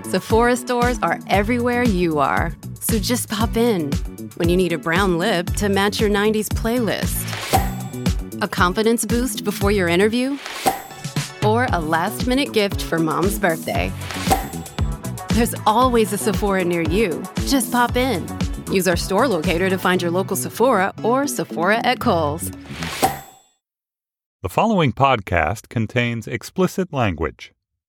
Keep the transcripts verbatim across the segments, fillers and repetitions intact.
Sephora stores are everywhere you are. So just pop in when you need a brown lip to match your nineties playlist. A confidence boost before your interview? Or a last-minute gift for mom's birthday. There's always a Sephora near you. Just pop in. Use our store locator to find your local Sephora or Sephora at Kohl's. The following podcast contains explicit language.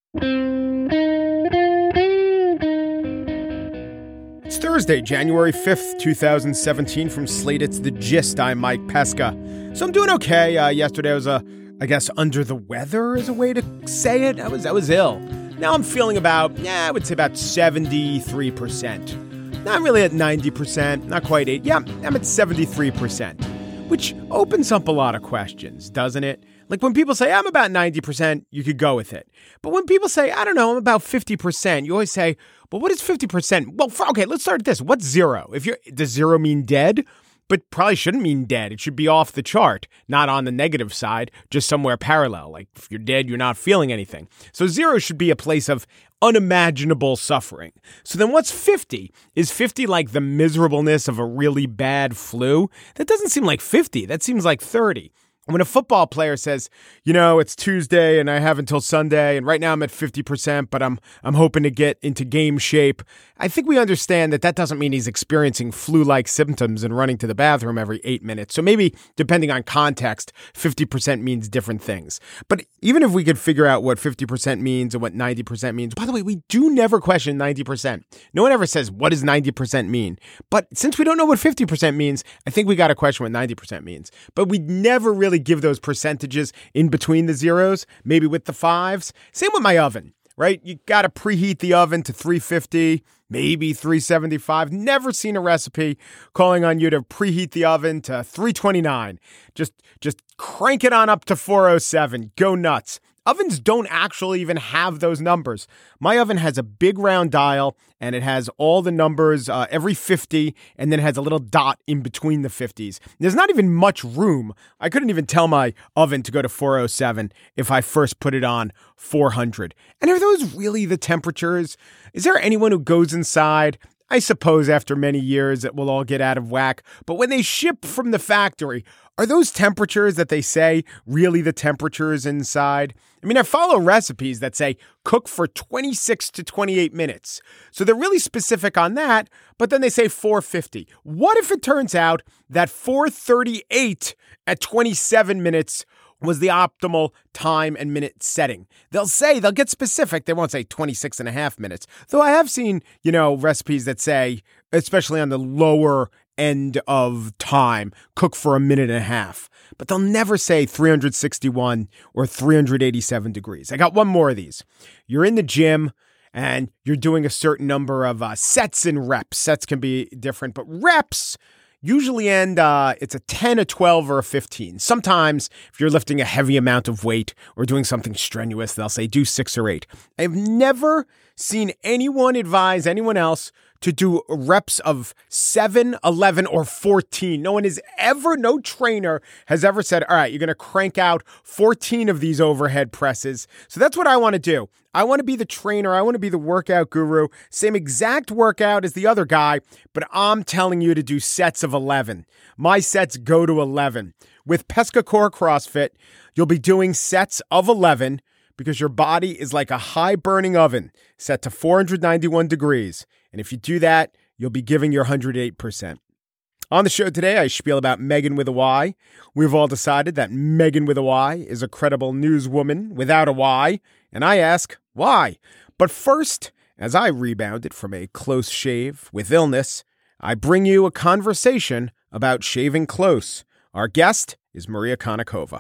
It's Thursday, January fifth, twenty seventeen. From Slate, it's The Gist. I'm Mike Pesca. So I'm doing okay. Uh, yesterday I was, uh, I guess, under the weather is a way to say it. I was, I was ill. Now I'm feeling about, yeah, I would say about seventy-three percent. Not really at ninety percent, not quite eight. Yeah, I'm at seventy-three percent, which opens up a lot of questions, doesn't it? Like when people say, I'm about ninety percent, you could go with it. But when people say, I don't know, I'm about fifty percent, you always say, but what is fifty percent? Well, for, okay, let's start at this. What's zero? If you're, does zero mean dead? But probably shouldn't mean dead. It should be off the chart, not on the negative side, just somewhere parallel. Like if you're dead, you're not feeling anything. So zero should be a place of unimaginable suffering. So then what's fifty? Is fifty like the miserableness of a really bad flu? That doesn't seem like fifty. That seems like thirty. When a football player says, you know, it's Tuesday and I have until Sunday and right now I'm at fifty percent, but I'm I'm hoping to get into game shape, I think we understand that that doesn't mean he's experiencing flu-like symptoms and running to the bathroom every eight minutes. So maybe, depending on context, fifty percent means different things. But even if we could figure out what fifty percent means and what ninety percent means, by the way, we do never question ninety percent. No one ever says, what does ninety percent mean? But since we don't know what fifty percent means, I think we got to question what ninety percent means. But we never really give those percentages in between the zeros, maybe with the fives. Same with my oven, right? You got to preheat the oven to three fifty, maybe three seventy-five. Never seen a recipe calling on you to preheat the oven to three twenty-nine. Just, just crank it on up to four oh seven. Go nuts. Ovens don't actually even have those numbers. My oven has a big round dial and it has all the numbers uh, every fifty and then it has a little dot in between the fifties. There's not even much room. I couldn't even tell my oven to go to four oh seven if I first put it on four hundred. And are those really the temperatures? Is there anyone who goes inside? I suppose after many years it will all get out of whack. But when they ship from the factory, are those temperatures that they say really the temperatures inside? I mean, I follow recipes that say cook for twenty-six to twenty-eight minutes. So they're really specific on that, but then they say four fifty. What if it turns out that four thirty-eight at twenty-seven minutes was the optimal time and minute setting? They'll say, they'll get specific. They won't say twenty-six and a half minutes. Though I have seen, you know, recipes that say, especially on the lower end of time, cook for a minute and a half. But they'll never say three hundred sixty-one or three hundred eighty-seven degrees. I got one more of these. You're in the gym and you're doing a certain number of uh, sets and reps. Sets can be different, but reps usually end, uh, it's a ten, a twelve, or a fifteen. Sometimes if you're lifting a heavy amount of weight or doing something strenuous, they'll say do six or eight. I've never seen anyone advise anyone else to do reps of seven, eleven, or fourteen. No one has ever, no trainer has ever said, all right, you're going to crank out fourteen of these overhead presses. So that's what I want to do. I want to be the trainer. I want to be the workout guru. Same exact workout as the other guy, but I'm telling you to do sets of eleven. My sets go to eleven. With Pesca Core CrossFit, you'll be doing sets of eleven because your body is like a high-burning oven set to four hundred ninety-one degrees. And if you do that, you'll be giving your one hundred eight percent. On the show today, I spiel about Megan with a Y. We've all decided that Megan with a Y is a credible newswoman without a Y. And I ask, why? But first, as I rebounded from a close shave with illness, I bring you a conversation about shaving close. Our guest is Maria Konnikova.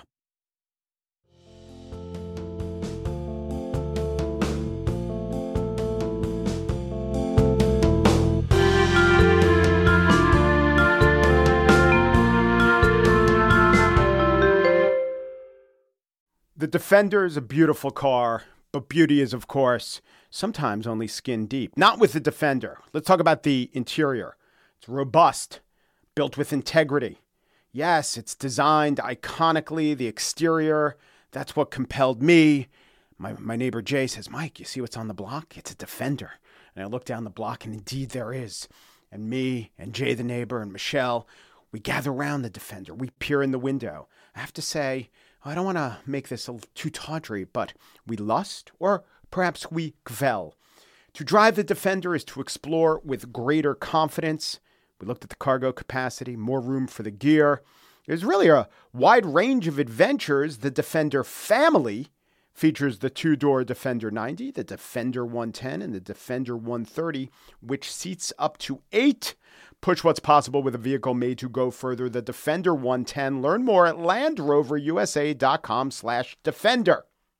The Defender is a beautiful car, but beauty is, of course, sometimes only skin deep. Not with the Defender. Let's talk about the interior. It's robust, built with integrity. Yes, it's designed iconically, the exterior. That's what compelled me. my, my neighbor Jay says, Mike, you see what's on the block? It's a Defender. And I look down the block, and indeed there is. And me and Jay the neighbor and Michelle, we gather around the Defender. We peer in the window. I have to say, I don't want to make this a too tawdry, but we lust, or perhaps we gvel. To drive the Defender is to explore with greater confidence. We looked at the cargo capacity, more room for the gear. There's really a wide range of adventures. The Defender family features the two-door Defender ninety, the Defender one ten, and the Defender one thirty, which seats up to eight. Push what's possible with a vehicle made to go further. The Defender one ten. Learn more at LandRoverUSA.com slash Defender.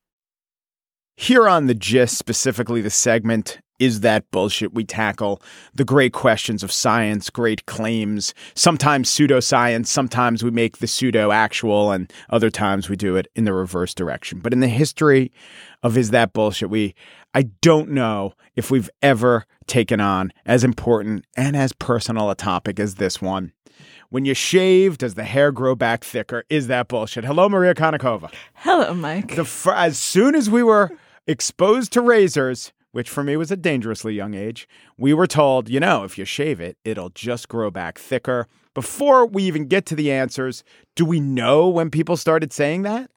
Here on The Gist, specifically the segment, Is That Bullshit? We tackle the great questions of science, great claims, sometimes pseudoscience, sometimes we make the pseudo actual, and other times we do it in the reverse direction. But in the history of Is That Bullshit? We, I don't know if we've ever taken on as important and as personal a topic as this one. When you shave, does the hair grow back thicker? Is that bullshit? Hello, Maria Konnikova. Hello, Mike. The fr- as soon as we were exposed to razors, which for me was a dangerously young age, we were told, you know, if you shave it, it'll just grow back thicker. Before we even get to the answers, do we know when people started saying that?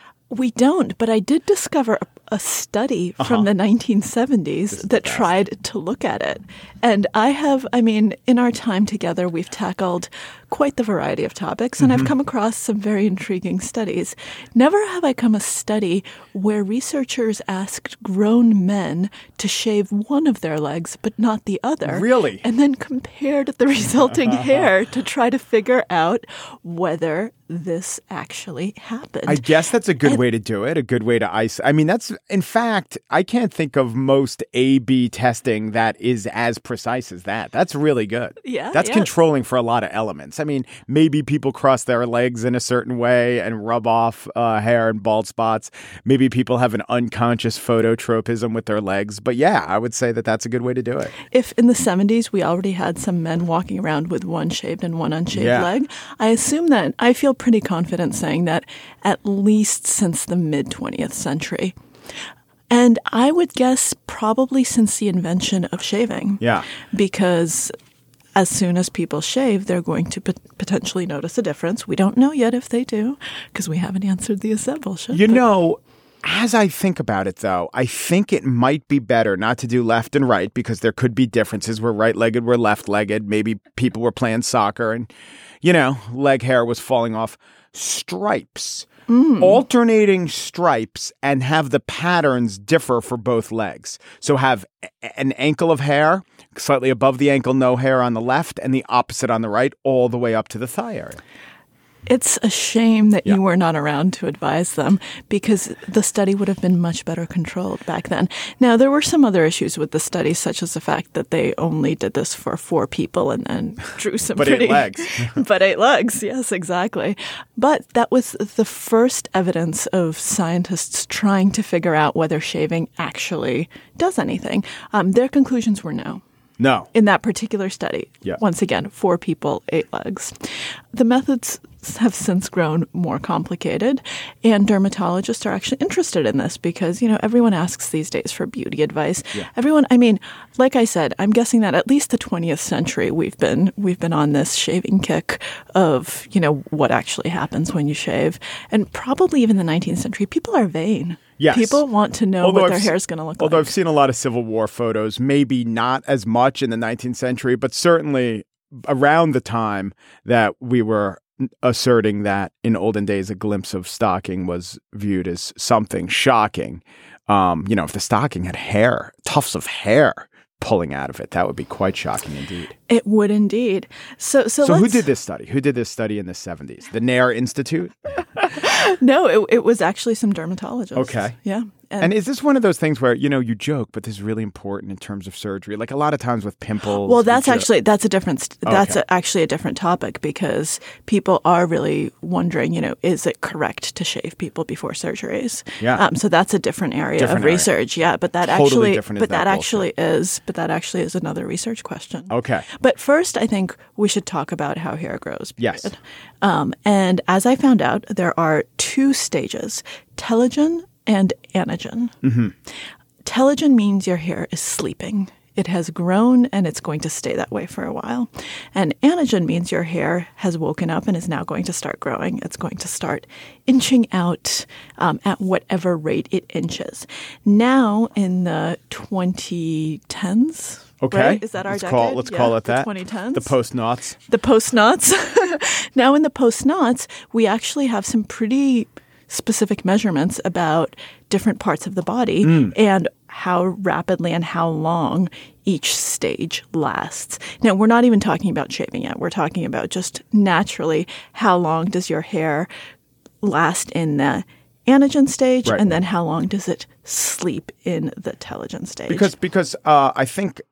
We don't, but I did discover a, a study uh-huh. from the nineteen seventies that tried to look at it. And I have, I mean, in our time together, we've tackled quite the variety of topics, and mm-hmm. I've come across some very intriguing studies. Never have I come a study where researchers asked grown men to shave one of their legs, but not the other. Really? And then compared the resulting hair to try to figure out whether this actually happened. I guess that's a good and, way to do it, a good way to isolate. I mean, that's, in fact, I can't think of most A B testing that is as precise as that. That's really good. Yeah. That's yeah. controlling for a lot of elements. I mean, maybe people cross their legs in a certain way and rub off uh, hair and bald spots. Maybe people have an unconscious phototropism with their legs. But yeah, I would say that that's a good way to do it. If in the seventies we already had some men walking around with one shaved and one unshaved yeah. leg, I assume that I feel pretty confident saying that at least since the mid-twentieth century. And I would guess probably since the invention of shaving. Yeah. Because as soon as people shave, they're going to pot- potentially notice a difference. We don't know yet if they do, because we haven't answered the is that bullshit. You but- know, as I think about it, though, I think it might be better not to do left and right, because there could be differences. We're right-legged, we're left-legged. Maybe people were playing soccer and, you know, leg hair was falling off. Stripes. Mm. Alternating stripes and have the patterns differ for both legs. So have an ankle of hair, slightly above the ankle, no hair on the left, and the opposite on the right, all the way up to the thigh area. It's a shame that yeah. you were not around to advise them, because the study would have been much better controlled back then. Now, there were some other issues with the study, such as the fact that they only did this for four people and then drew some but pretty... eight legs. but eight legs, yes, exactly. But that was the first evidence of scientists trying to figure out whether shaving actually does anything. Um, their conclusions were no. No. In that particular study. Yeah. Once again, four people, eight legs. The methods have since grown more complicated, and dermatologists are actually interested in this because, you know, everyone asks these days for beauty advice. Yeah. Everyone, I mean, like I said, I'm guessing that at least the twentieth century we've been we've been on this shaving kick of, you know, what actually happens when you shave. And probably even the nineteenth century, people are vain. Yes. People want to know although what their I've, hair is going to look although like. Although I've seen a lot of Civil War photos, maybe not as much in the nineteenth century, but certainly around the time that we were asserting that in olden days a glimpse of stocking was viewed as something shocking. Um, you know, if the stocking had hair, tufts of hair pulling out of it, that would be quite shocking indeed. It would indeed. So, so, so let's... who did this study? Who did this study in the seventies? The Nair Institute? No, it, it was actually some dermatologists. Okay. Yeah. And, and is this one of those things where, you know, you joke, but this is really important in terms of surgery? Like a lot of times with pimples. Well, that's actually, that's a different, that's okay. a, actually a different topic, because people are really wondering, you know, is it correct to shave people before surgeries? Yeah. Um, so that's a different area different of research. Area. Yeah. But that totally actually, different but that, that actually is, but that actually is another research question. Okay. But first, I think we should talk about how hair grows. Period. Yes. Um, and as I found out, there are two stages, telogen and anagen. Mm-hmm. Telogen means your hair is sleeping. It has grown and it's going to stay that way for a while. And anagen means your hair has woken up and is now going to start growing. It's going to start inching out um, at whatever rate it inches. Now in the twenty tens, Okay. right? Is that our let's decade? Call, let's yeah, call it the that. twenty tens. The post-noughts. The post-noughts. Now in the post-noughts, we actually have some pretty specific measurements about different parts of the body mm. and how rapidly and how long each stage lasts. Now, we're not even talking about shaving yet. We're talking about just naturally how long does your hair last in the anagen stage, right. and then how long does it sleep in the telogen stage? Because, because uh, I think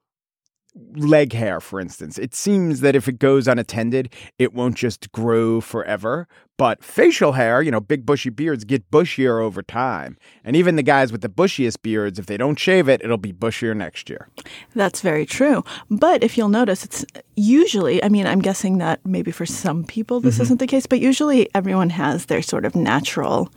leg hair, for instance, it seems that if it goes unattended, it won't just grow forever. But facial hair, you know, big bushy beards get bushier over time. And even the guys with the bushiest beards, if they don't shave it, it'll be bushier next year. That's very true. But if you'll notice, it's usually, I mean, I'm guessing that maybe for some people this mm-hmm. isn't the case, but usually everyone has their sort of natural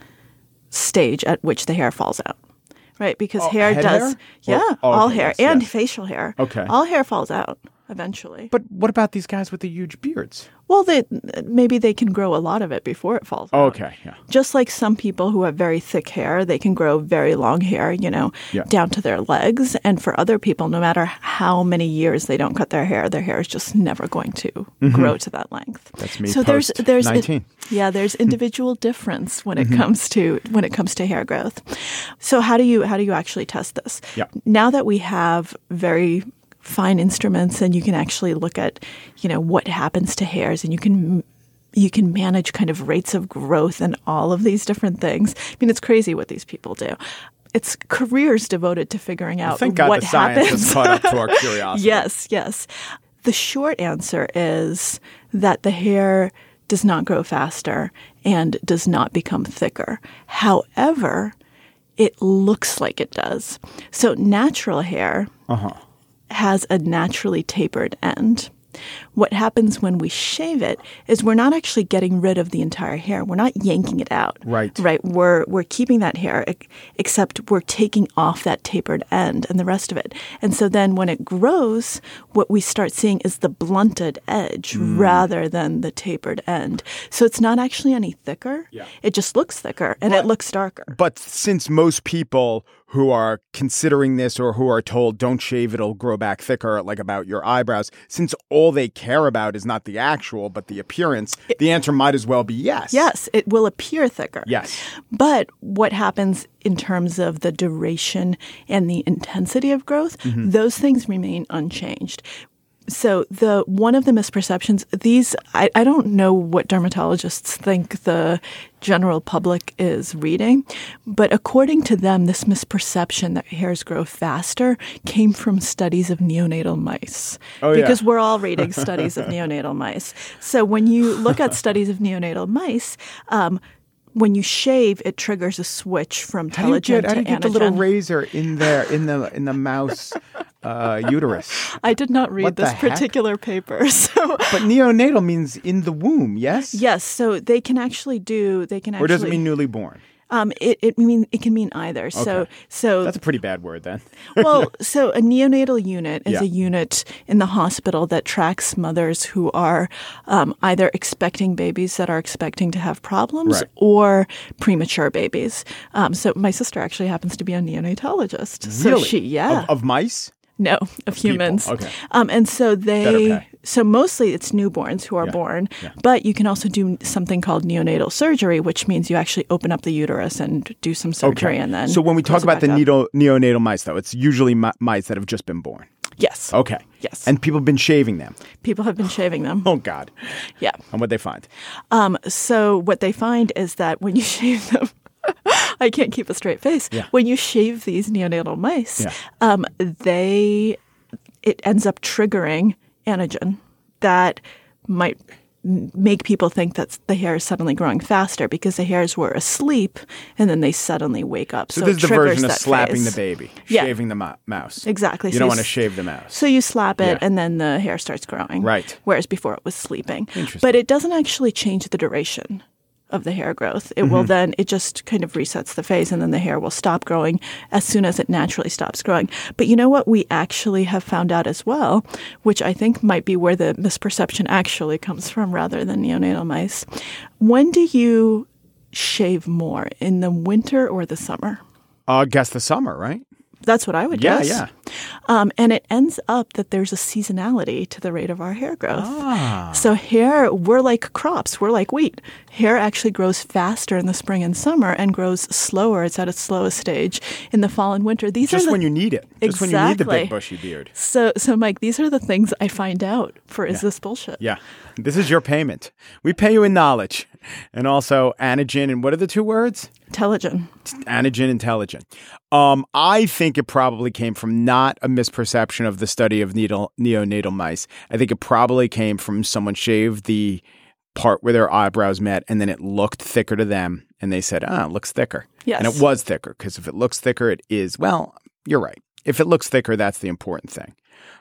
stage at which the hair falls out. Right, because oh, hair head does, hair? yeah, Or, oh, all okay, hair yes, and yes. facial hair. Okay. All hair falls out eventually. But what about these guys with the huge beards? Well, they, maybe they can grow a lot of it before it falls oh, out. Okay, yeah. Just like some people who have very thick hair, they can grow very long hair, you know, yeah. down to their legs. And for other people, no matter how many years they don't cut their hair, their hair is just never going to mm-hmm. grow to that length. That's me. So post there's there's nineteen. Yeah, there's individual difference when it mm-hmm. comes to when it comes to hair growth. So how do you how do you actually test this? Yeah. Now that we have very fine instruments and you can actually look at, you know, what happens to hairs, and you can you can manage kind of rates of growth and all of these different things. I mean, it's crazy what these people do. It's careers devoted to figuring out Thank God what the science happens. has caught up to our curiosity. Yes, yes. The short answer is that the hair does not grow faster and does not become thicker. However, it looks like it does. So natural hair uh-huh. has a naturally tapered end. What happens when we shave it is we're not actually getting rid of the entire hair. We're not yanking it out. Right. Right. We're we're keeping that hair, except we're taking off that tapered end and the rest of it. And so then when it grows, what we start seeing is the blunted edge mm. rather than the tapered end. So it's not actually any thicker. Yeah. It just looks thicker and but, it looks darker. But since most people who are considering this or who are told don't shave, it'll grow back thicker, like about your eyebrows, since all they care about is not the actual but the appearance, it, the answer might as well be yes. Yes, it will appear thicker. Yes. But what happens in terms of the duration and the intensity of growth, mm-hmm. those things remain unchanged. So the one of the misperceptions, these, I, I don't know what dermatologists think the general public is reading, but according to them, this misperception that hairs grow faster came from studies of neonatal mice. Oh, because yeah. we're all reading studies of neonatal mice. So when you look at studies of neonatal mice, um, when you shave, it triggers a switch from telogen how do you get, to how do you get anagen. the little razor in there in the in the mouse uh, uterus? I did not read What this the heck? particular paper. So, but neonatal means in the womb, yes? yes. So they can actually do. They can actually. Or does it mean newly born? Um, it it mean it can mean either. So Okay. so That's a pretty bad word then. well, so a neonatal unit is Yeah. a unit in the hospital that tracks mothers who are um, either expecting babies that are expecting to have problems Right. or premature babies. Um, so my sister actually happens to be a neonatologist. So Really? she, yeah. Of, of mice? No, of humans. Okay. Um, and so they, Better pay. so mostly it's newborns who are Yeah. born, Yeah. but you can also do something called neonatal surgery, which means you actually open up the uterus and do some surgery and then. So when we talk close it about the back up. neonatal, neonatal mice, though, it's usually mi- mice that have just been born. Yes. Okay. Yes. And people have been shaving them. People have been shaving them. Oh, God. Yeah. And what they find? Um, so what they find is that when you shave them, I can't keep a straight face. Yeah. When you shave these neonatal mice, Yeah. um, they it ends up triggering anagen that might m- make people think that the hair is suddenly growing faster because the hairs were asleep and then they suddenly wake up. So, So, this it is the triggers version of that slapping phase. the baby, Yeah. shaving the mo- mouse. Exactly. You So don't you want to s- shave the mouse. So you slap it Yeah. and then the hair starts growing. Right. Whereas before it was sleeping. Interesting. But it doesn't actually change the duration of the hair growth. It mm-hmm. will then, it just kind of resets the phase, and then the hair will stop growing as soon as it naturally stops growing. But you know what we actually have found out as well, which I think might be where the misperception actually comes from rather than neonatal mice. When do you shave more, in the winter or the summer? I uh, guess the summer, right? That's what I would yeah, guess. Yeah, um, and it ends up that there's a seasonality to the rate of our hair growth. Ah. So hair, we're like crops. We're like wheat. Hair actually grows faster in the spring and summer and grows slower. It's at its slowest stage in the fall and winter. These Just are the, when you need it. Just exactly. when you need the big bushy beard. So, so Mike, these are the things I find out for is yeah. this bullshit? Yeah. This is your payment. We pay you in knowledge. And also anagen, and what are the two words? Telogen. Anagen, intelligent. Um, I think it probably came from not a misperception of the study of needle, neonatal mice. I think it probably came from someone shaved the part where their eyebrows met, and then it looked thicker to them, and they said, ah, it looks thicker. Yes. And it was thicker, because if it looks thicker, it is, well, you're right. If it looks thicker, that's the important thing.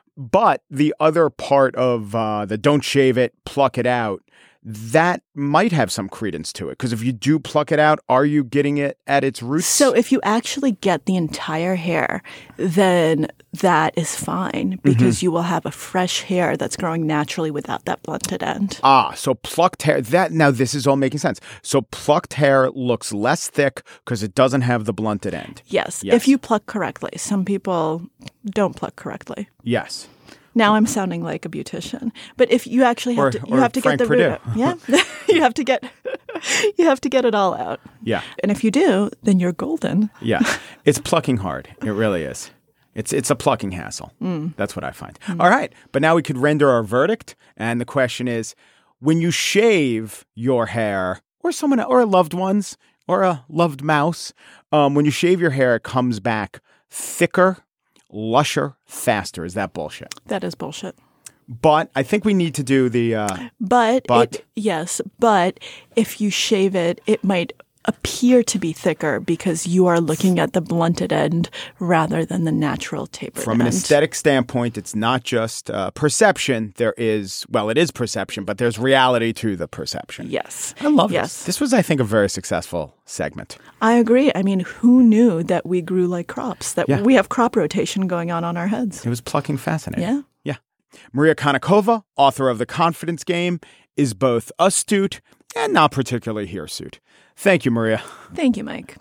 But the other part of uh, the don't shave it, pluck it out, that might have some credence to it. Because if you do pluck it out, are you getting it at its roots? So if you actually get the entire hair, then that is fine because mm-hmm. you will have a fresh hair that's growing naturally without that blunted end. Ah, so plucked hair. That now this is all making sense. So plucked hair looks less thick because it doesn't have the blunted end. Yes, yes, if you pluck correctly. Some people don't pluck correctly. Yes. Now I'm sounding like a beautician, but if you actually have or, to, you or have to Frank get the Purdue. root out. Yeah, you have to get, you have to get it all out. Yeah, and if you do, then you're golden. Yeah, it's plucking hard. It really is. It's it's a plucking hassle. Mm. That's what I find. Mm. All right, but now we could render our verdict, and the question is: when you shave your hair, or someone, or a loved one's, or a loved mouse, um, when you shave your hair, it comes back thicker, lusher, faster. Is that bullshit? That is bullshit. But I think we need to do the uh, but, but. It, yes, but if you shave it, it might appear to be thicker because you are looking at the blunted end rather than the natural tapered From an end. aesthetic standpoint, it's not just uh, perception. There is, well, it is perception, but there's reality to the perception. Yes. I love yes. this. This was, I think, a very successful segment. I agree. I mean, who knew that we grew like crops, that yeah. we have crop rotation going on on our heads? It was plucking fascinating. Yeah. Yeah. Maria Konnikova, author of The Confidence Game, is both astute and not particularly hirsute. Thank you, Maria. Thank you, Mike.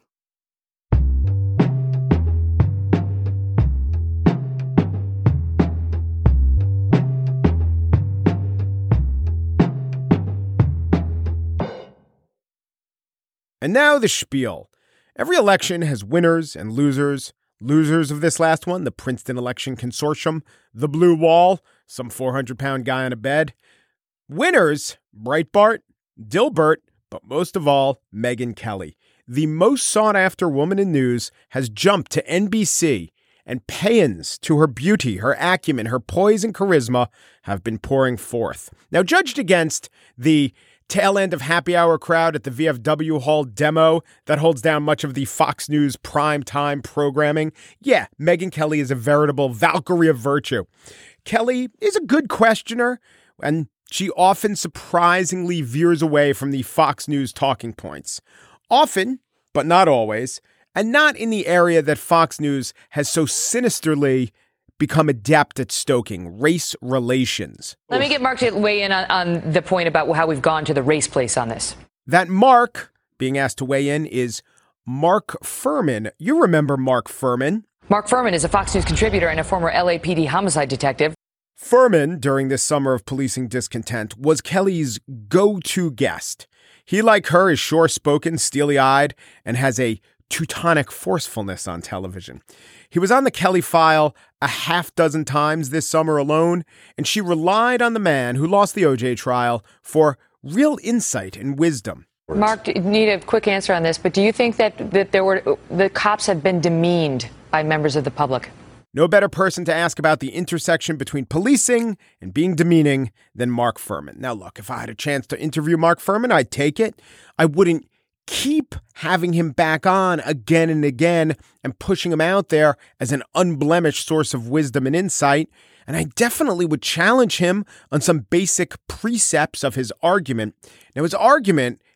And now the spiel. Every election has winners and losers. Losers of this last one, the Princeton Election Consortium, the Blue Wall, some four hundred pound guy on a bed. Winners, Breitbart, Dilbert, but most of all, Megyn Kelly. The most sought-after woman in news has jumped to N B C, and paeans to her beauty, her acumen, her poise and charisma have been pouring forth. Now, judged against the tail end of happy hour crowd at the V F W Hall demo that holds down much of the Fox News primetime programming, yeah, Megyn Kelly is a veritable Valkyrie of virtue. Kelly is a good questioner, and she often surprisingly veers away from the Fox News talking points. Often, but not always, and not in the area that Fox News has so sinisterly become adept at stoking, race relations. Let me get Mark to weigh in on, on the point about how we've gone to the race place on this. That Mark, being asked to weigh in, is Mark Fuhrman. You remember Mark Fuhrman. Mark Fuhrman is a Fox News contributor and a former L A P D homicide detective. Fuhrman, during this summer of policing discontent, was Kelly's go-to guest. He, like her, is sure-spoken, steely-eyed, and has a Teutonic forcefulness on television. He was on the Kelly File a half dozen times this summer alone, and she relied on the man who lost the O J trial for real insight and wisdom. Mark, you need a quick answer on this, but do you think that, that there were the cops have been demeaned by members of the public? No better person to ask about the intersection between policing and being demeaning than Mark Fuhrman. Now, look, if I had a chance to interview Mark Fuhrman, I'd take it. I wouldn't keep having him back on again and again and pushing him out there as an unblemished source of wisdom and insight. And I definitely would challenge him on some basic precepts of his argument. Now, his argument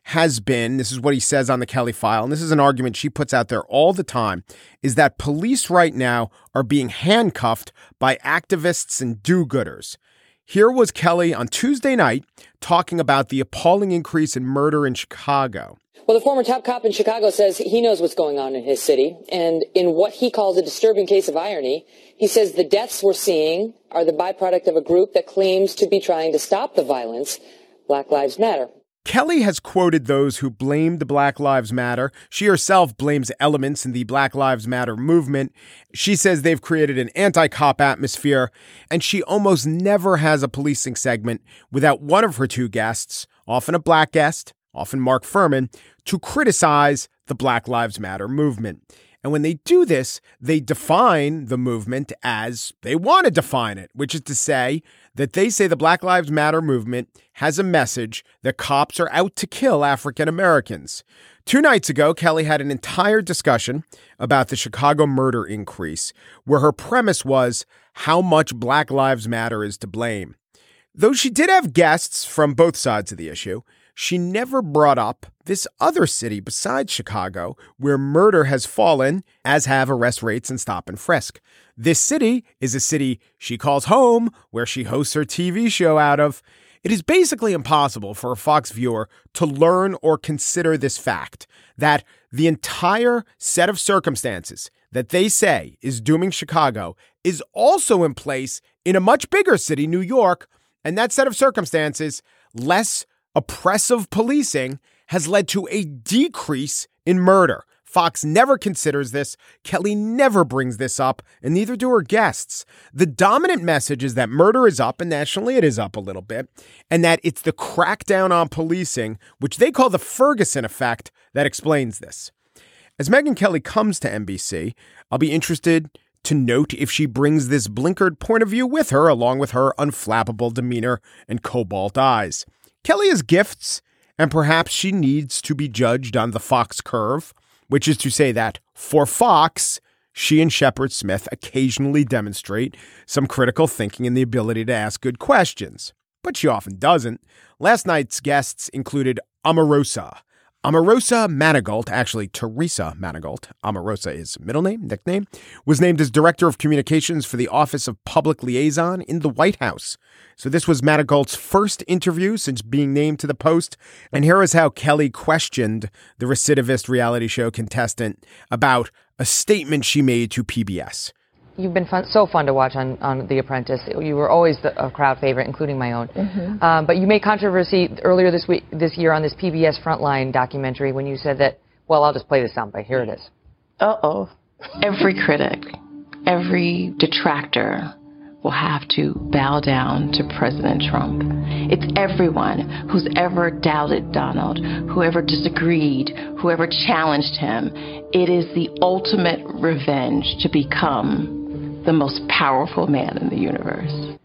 has been, this is what he says on the Kelly File, and this is an argument she puts out there all the time, is that police right now are being handcuffed by activists and do-gooders. Here was Kelly on Tuesday night talking about the appalling increase in murder in Chicago. Well, the former top cop in Chicago says he knows what's going on in his city. And in what he calls a disturbing case of irony, he says the deaths we're seeing are the byproduct of a group that claims to be trying to stop the violence. Black Lives Matter. Kelly has quoted those who blamed Black Lives Matter. She herself blames elements in the Black Lives Matter movement. She says they've created an anti-cop atmosphere, and she almost never has a policing segment without one of her two guests, often a black guest, often Mark Furman, to criticize the Black Lives Matter movement. And when they do this, they define the movement as they want to define it, which is to say that they say the Black Lives Matter movement has a message that cops are out to kill African Americans. Two nights ago, Kelly had an entire discussion about the Chicago murder increase, where her premise was how much Black Lives Matter is to blame. Though she did have guests from both sides of the issue, she never brought up this other city besides Chicago where murder has fallen, as have arrest rates and stop and frisk. This city is a city she calls home, where she hosts her T V show out of. It is basically impossible for a Fox viewer to learn or consider this fact, that the entire set of circumstances that they say is dooming Chicago is also in place in a much bigger city, New York, and that set of circumstances, less oppressive policing, has led to a decrease in murder. Fox never considers this. Kelly never brings this up, and neither do her guests. The dominant message is that murder is up, and nationally it is up a little bit, and that it's the crackdown on policing, which they call the Ferguson effect, that explains this. As Megyn Kelly comes to N B C, I'll be interested to note if she brings this blinkered point of view with her, along with her unflappable demeanor and cobalt eyes. Kelly has gifts, and perhaps she needs to be judged on the Fox curve, which is to say that for Fox, she and Shepard Smith occasionally demonstrate some critical thinking and the ability to ask good questions. But she often doesn't. Last night's guests included Omarosa. Omarosa Manigault, actually Teresa Manigault, Omarosa is middle name, nickname, was named as Director of Communications for the Office of Public Liaison in the White House. So this was Manigault's first interview since being named to the post. And here is how Kelly questioned the recidivist reality show contestant about a statement she made to P B S. You've been fun, so fun to watch on, on The Apprentice. You were always the, a crowd favorite, including my own. Mm-hmm. Um, but you made controversy earlier this week, this year on this P B S Frontline documentary when you said that, well, I'll just play this soundbite. Here it is. Uh-oh. Every critic, every detractor will have to bow down to President Trump. It's everyone who's ever doubted Donald, whoever disagreed, whoever challenged him. It is the ultimate revenge to become the most powerful man in the universe.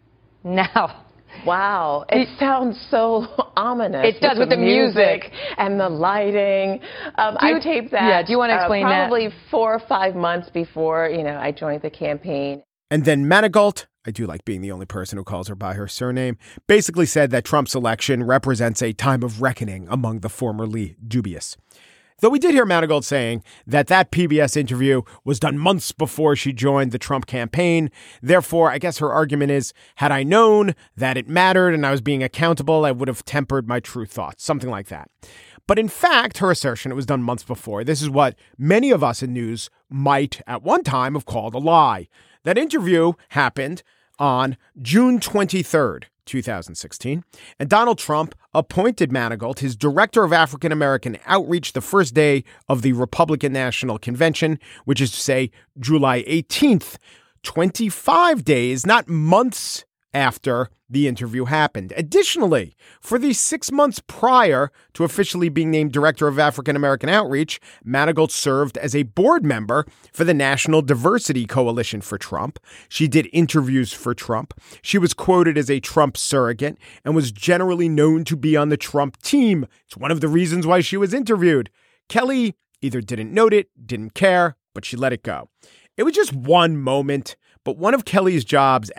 Now, wow, it, it sounds so ominous. It does with, with the music. music and the lighting. Um, I taped that. Yeah, do you want to explain uh, probably that? Probably four or five months before, you know, I joined the campaign. And then Manigault, I do like being the only person who calls her by her surname, basically said that Trump's election represents a time of reckoning among the formerly dubious. Though we did hear Manigault saying that that P B S interview was done months before she joined the Trump campaign. Therefore, I guess her argument is, had I known that it mattered and I was being accountable, I would have tempered my true thoughts, something like that. But in fact, her assertion, it was done months before. This is what many of us in news might at one time have called a lie. That interview happened on June twenty-third, two thousand sixteen, and Donald Trump appointed Manigault his Director of African American Outreach the first day of the Republican National Convention, which is to say July eighteenth, twenty-five days, not months after the interview happened. Additionally, for the six months prior to officially being named Director of African American Outreach, Manigault served as a board member for the National Diversity Coalition for Trump. She did interviews for Trump. She was quoted as a Trump surrogate and was generally known to be on the Trump team. It's one of the reasons why she was interviewed. Kelly either didn't note it, didn't care, but she let it go. It was just one moment, but one of Kelly's jobs at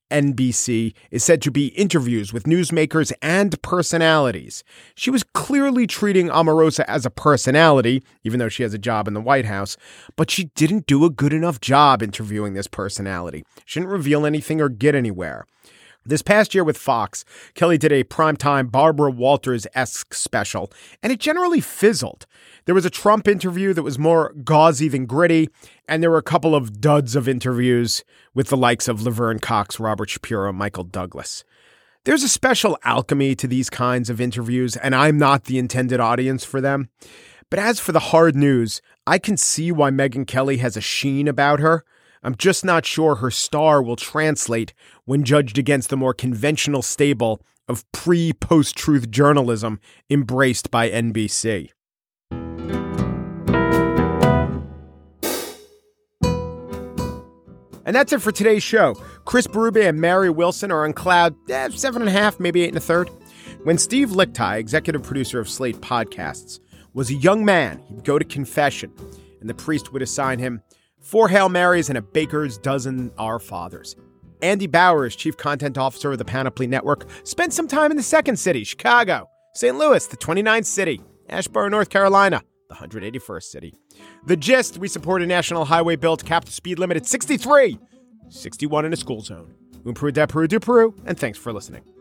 N B C is said to be interviews with newsmakers and personalities. She was clearly treating Omarosa as a personality, even though she has a job in the White House, but she didn't do a good enough job interviewing this personality. She didn't reveal anything or get anywhere. This past year with Fox, Kelly did a primetime Barbara Walters-esque special, and it generally fizzled. There was a Trump interview that was more gauzy than gritty, and there were a couple of duds of interviews with the likes of Laverne Cox, Robert Shapiro, Michael Douglas. There's a special alchemy to these kinds of interviews, and I'm not the intended audience for them. But as for the hard news, I can see why Megyn Kelly has a sheen about her. I'm just not sure her star will translate when judged against the more conventional stable of pre-post-truth journalism embraced by N B C. And that's it for today's show. Chris Berube and Mary Wilson are on cloud eh, seven and a half, maybe eight and a third. When Steve Lickteig, executive producer of Slate Podcasts, was a young man, he'd go to confession, and the priest would assign him four Hail Marys and a baker's dozen Our Fathers. Andy Bowers, chief content officer of the Panoply Network, spent some time in the second city, Chicago, Saint Louis, the twenty-ninth city, Asheboro, North Carolina, the one hundred eighty-first city. The Gist, we support a national highway bill to cap the speed limit at sixty-three, sixty-one in a school zone. Un Peru de Peru du Peru, and thanks for listening.